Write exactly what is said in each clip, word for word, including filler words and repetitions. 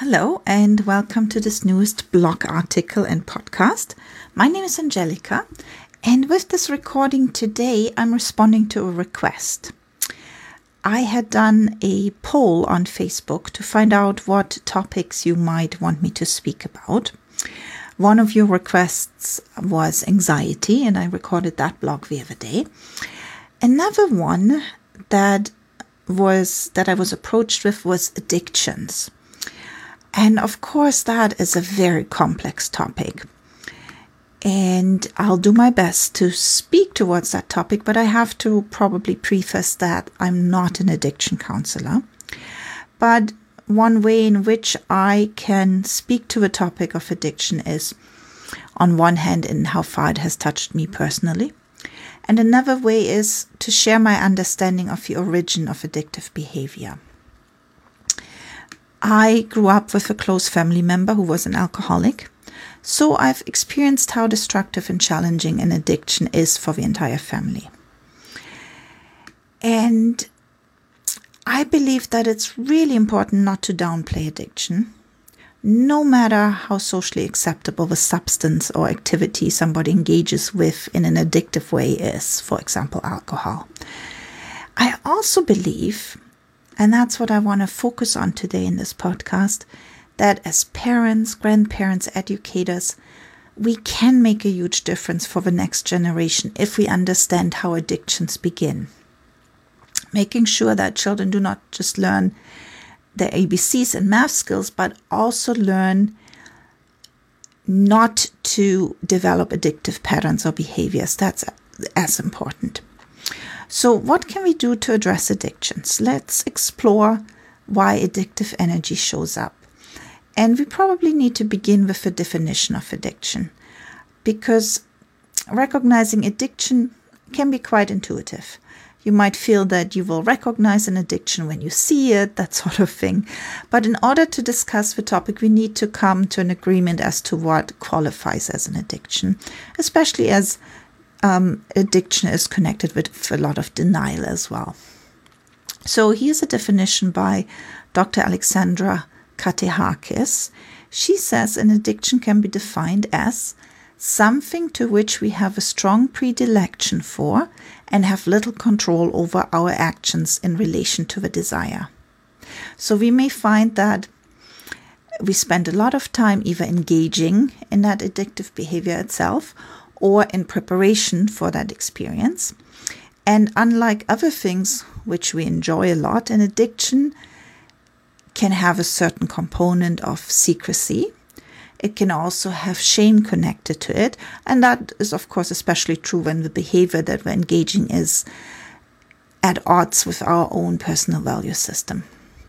Hello and welcome to this newest blog article and podcast. My name is Angelica, and with this recording today, I'm responding to a request. I had done a poll on Facebook to find out what topics you might want me to speak about. One of your requests was anxiety, and I recorded that blog the other day. Another one that was that I was approached with was addictions. And of course, that is a very complex topic. And I'll do my best to speak towards that topic, but I have to probably preface that I'm not an addiction counselor. But one way in which I can speak to the topic of addiction is, on one hand, in how far it has touched me personally. And another way is to share my understanding of the origin of addictive behavior. I grew up with a close family member who was an alcoholic, so I've experienced how destructive and challenging an addiction is for the entire family. And I believe that it's really important not to downplay addiction, no matter how socially acceptable the substance or activity somebody engages with in an addictive way is, for example, alcohol. I also believe, and that's what I want to focus on today in this podcast, that as parents, grandparents, educators, we can make a huge difference for the next generation if we understand how addictions begin. Making sure that children do not just learn their A B Cs and math skills, but also learn not to develop addictive patterns or behaviors. That's as important. So what can we do to address addictions? Let's explore why addictive energy shows up. And we probably need to begin with the definition of addiction, because recognizing addiction can be quite intuitive. You might feel that you will recognize an addiction when you see it, that sort of thing. But in order to discuss the topic, we need to come to an agreement as to what qualifies as an addiction, especially as Um, addiction is connected with a lot of denial as well. So here's a definition by Doctor Alexandra Katehakis. She says an addiction can be defined as something to which we have a strong predilection for and have little control over our actions in relation to the desire. So we may find that we spend a lot of time either engaging in that addictive behavior itself or in preparation for that experience. And unlike other things which we enjoy a lot, an addiction can have a certain component of secrecy. It can also have shame connected to it. And that is, of course, especially true when the behavior that we're engaging is at odds with our own personal value system.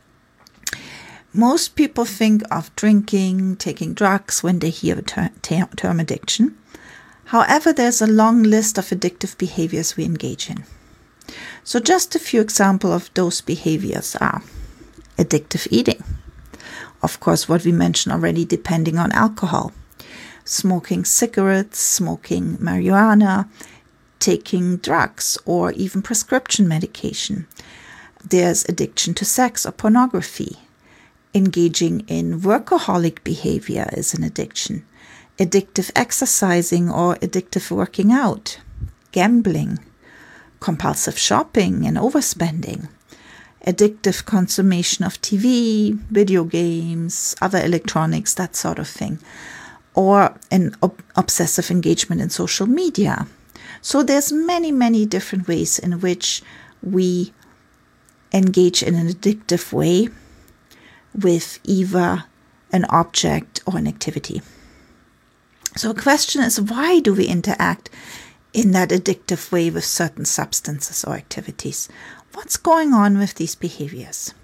Most people think of drinking, taking drugs when they hear the ter- ter- term addiction. However, there's a long list of addictive behaviors we engage in. So just a few examples of those behaviors are addictive eating. Of course, what we mentioned already, depending on alcohol. Smoking cigarettes, smoking marijuana, taking drugs, or even prescription medication. There's addiction to sex or pornography. Engaging in workaholic behavior is an addiction. Addictive exercising or addictive working out, gambling, compulsive shopping and overspending, addictive consummation of T V, video games, other electronics, that sort of thing, or an ob- obsessive engagement in social media. So there's many, many different ways in which we engage in an addictive way with either an object or an activity. So the question is, why do we interact in that addictive way with certain substances or activities? What's going on with these behaviors?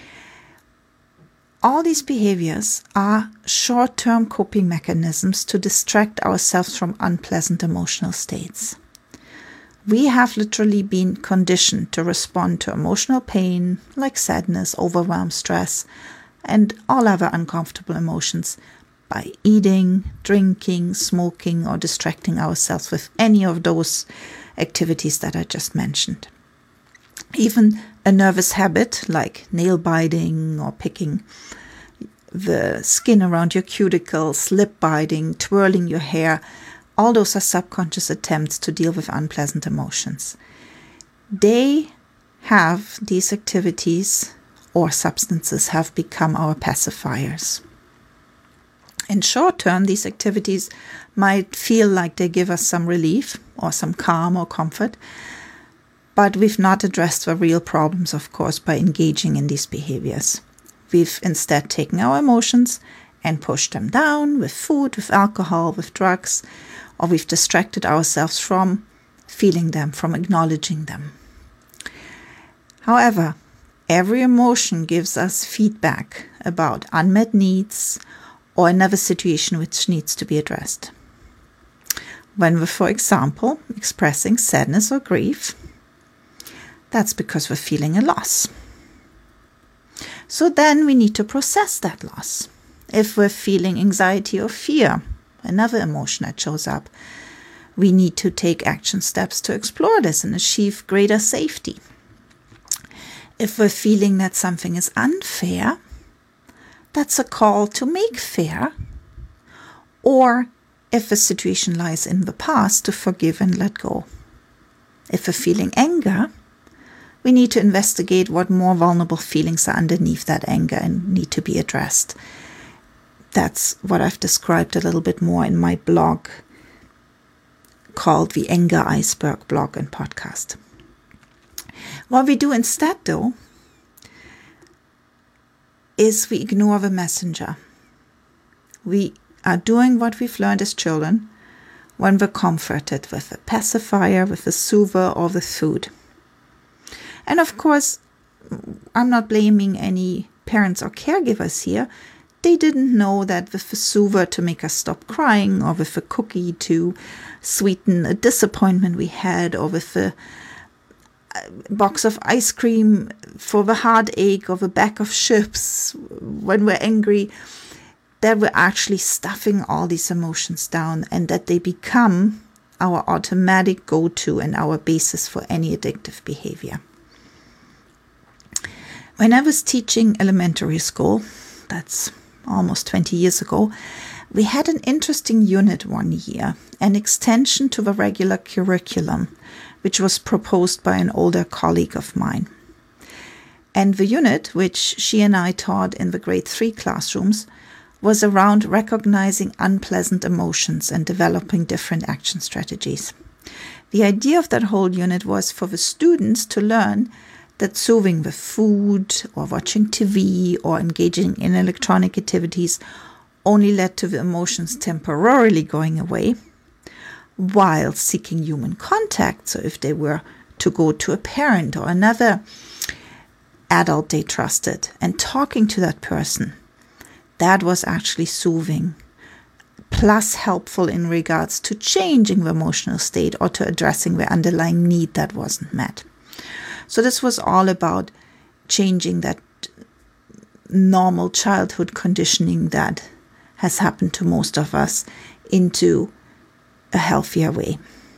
All these behaviors are short-term coping mechanisms to distract ourselves from unpleasant emotional states. We have literally been conditioned to respond to emotional pain, like sadness, overwhelm, stress, and all other uncomfortable emotions by eating, drinking, smoking, or distracting ourselves with any of those activities that I just mentioned. Even a nervous habit like nail biting or picking the skin around your cuticles, lip biting, twirling your hair. All those are subconscious attempts to deal with unpleasant emotions. They have, these activities or substances have become our pacifiers. In short term, these activities might feel like they give us some relief or some calm or comfort, but we've not addressed the real problems, of course, by engaging in these behaviors. We've instead taken our emotions and pushed them down with food, with alcohol, with drugs, or we've distracted ourselves from feeling them, from acknowledging them. However, every emotion gives us feedback about unmet needs or another situation which needs to be addressed. When we're, for example, expressing sadness or grief, that's because we're feeling a loss. So then we need to process that loss. If we're feeling anxiety or fear, another emotion that shows up, we need to take action steps to explore this and achieve greater safety. If we're feeling that something is unfair, that's a call to make fair. Or if the situation lies in the past, to forgive and let go. If we're feeling anger, we need to investigate what more vulnerable feelings are underneath that anger and need to be addressed. That's what I've described a little bit more in my blog called the Anger Iceberg blog and podcast. What we do instead, though, is we ignore the messenger. We are doing what we've learned as children when we're comforted with a pacifier, with a soother, or with food. And of course, I'm not blaming any parents or caregivers here. They didn't know that with a soother to make us stop crying, or with a cookie to sweeten a disappointment we had, or with a box of ice cream for the heartache, or the bag of chips when we're angry, that we're actually stuffing all these emotions down and that they become our automatic go-to and our basis for any addictive behavior. When I was teaching elementary school, that's almost twenty years ago, we had an interesting unit one year, an extension to the regular curriculum, which was proposed by an older colleague of mine. And the unit, which she and I taught in the grade three classrooms, was around recognizing unpleasant emotions and developing different action strategies. The idea of that whole unit was for the students to learn that soothing with food or watching T V or engaging in electronic activities only led to the emotions temporarily going away, while seeking human contact, so if they were to go to a parent or another adult they trusted and talking to that person, that was actually soothing, plus helpful in regards to changing the emotional state or to addressing the underlying need that wasn't met. So this was all about changing that normal childhood conditioning that has happened to most of us into a healthier way.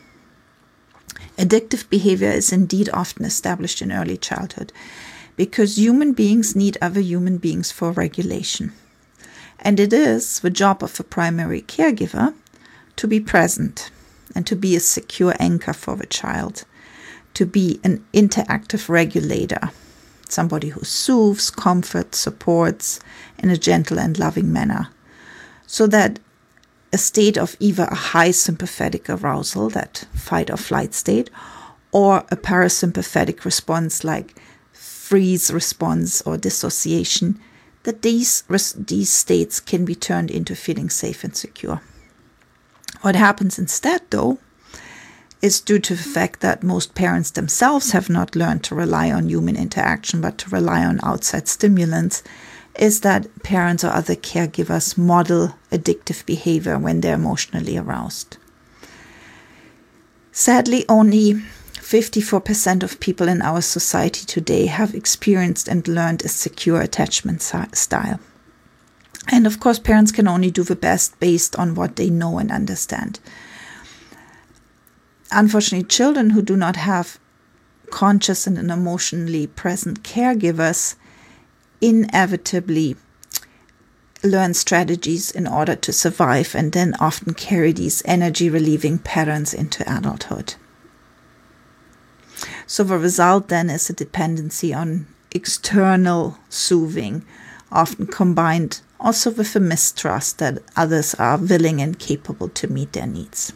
Addictive behavior is indeed often established in early childhood because human beings need other human beings for regulation. And it is the job of a primary caregiver to be present and to be a secure anchor for the child, to be an interactive regulator, somebody who soothes, comforts, supports in a gentle and loving manner, so that a state of either a high sympathetic arousal, that fight or flight state, or a parasympathetic response like freeze response or dissociation, that these, these states can be turned into feeling safe and secure. What happens instead, though, is due to the fact that most parents themselves have not learned to rely on human interaction, but to rely on outside stimulants, is that parents or other caregivers model addictive behavior when they're emotionally aroused. Sadly, only fifty-four percent of people in our society today have experienced and learned a secure attachment style. And of course, parents can only do the best based on what they know and understand. Unfortunately, children who do not have conscious and emotionally present caregivers inevitably learn strategies in order to survive, and then often carry these energy relieving patterns into adulthood. So the result then is a dependency on external soothing, often combined also with a mistrust that others are willing and capable to meet their needs.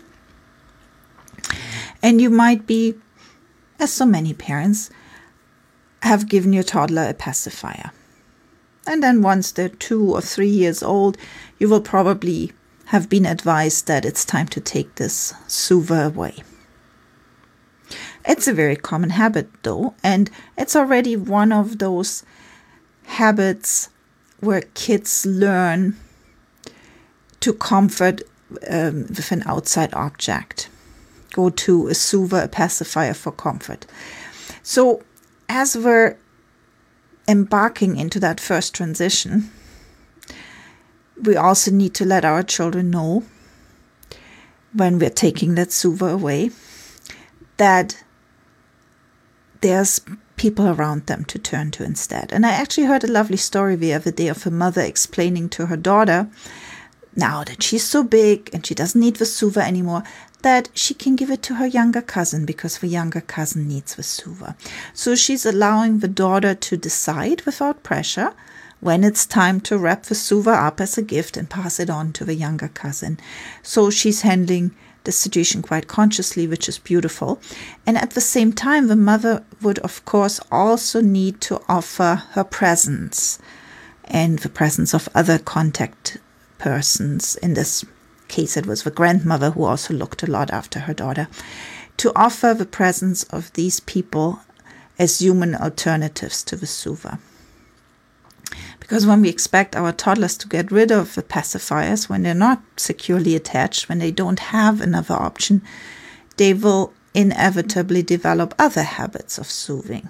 And you might be, as so many parents, have given your toddler a pacifier. And then once they're two or three years old, you will probably have been advised that it's time to take this soother away. It's a very common habit though, and it's already one of those habits where kids learn to comfort um, with an outside object. Go to a soother, a pacifier for comfort. So as we're embarking into that first transition, we also need to let our children know, when we're taking that soother away, that there's people around them to turn to instead. And I actually heard a lovely story the other day of a mother explaining to her daughter, now that she's so big and she doesn't need the soother anymore, that she can give it to her younger cousin because the younger cousin needs the soother. So she's allowing the daughter to decide without pressure when it's time to wrap the soother up as a gift and pass it on to the younger cousin. So she's handling the situation quite consciously, which is beautiful. And at the same time, the mother would, of course, also need to offer her presence and the presence of other contact persons. In this case, it was the grandmother, who also looked a lot after her daughter, to offer the presence of these people as human alternatives to the soother. Because when we expect our toddlers to get rid of the pacifiers, when they're not securely attached, when they don't have another option, they will inevitably develop other habits of soothing.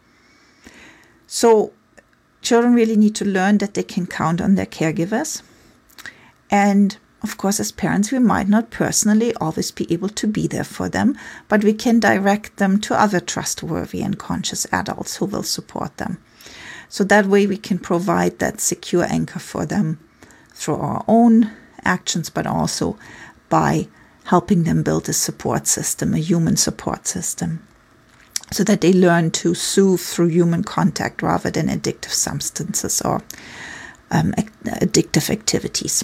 So children really need to learn that they can count on their caregivers. And of course, as parents, we might not personally always be able to be there for them, but we can direct them to other trustworthy and conscious adults who will support them. So that way we can provide that secure anchor for them through our own actions, but also by helping them build a support system, a human support system, so that they learn to soothe through human contact rather than addictive substances or um, addictive activities.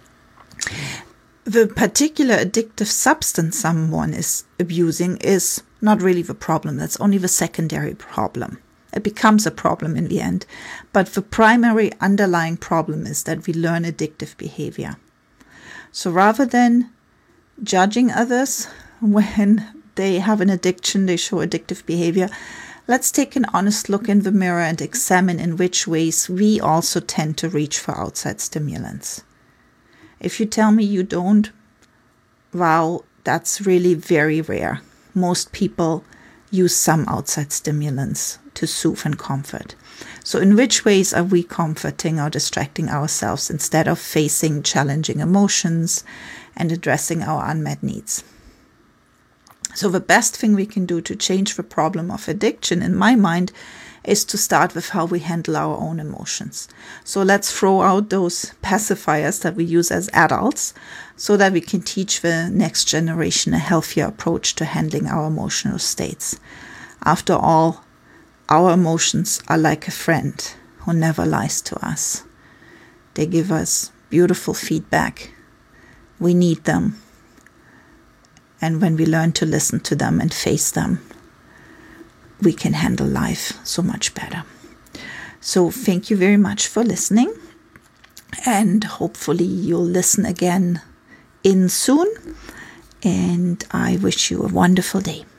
The particular addictive substance someone is abusing is not really the problem. That's only the secondary problem. It becomes a problem in the end. But the primary underlying problem is that we learn addictive behavior. So rather than judging others when they have an addiction, they show addictive behavior, let's take an honest look in the mirror and examine in which ways we also tend to reach for outside stimulants. If you tell me you don't, wow, that's really very rare. Most people use some outside stimulants to soothe and comfort. So in which ways are we comforting or distracting ourselves instead of facing challenging emotions and addressing our unmet needs? So the best thing we can do to change the problem of addiction, in my mind, is to start with how we handle our own emotions. So let's throw out those pacifiers that we use as adults so that we can teach the next generation a healthier approach to handling our emotional states. After all, our emotions are like a friend who never lies to us. They give us beautiful feedback. We need them. And when we learn to listen to them and face them, we can handle life so much better. So thank you very much for listening. And hopefully you'll listen again in soon. And I wish you a wonderful day.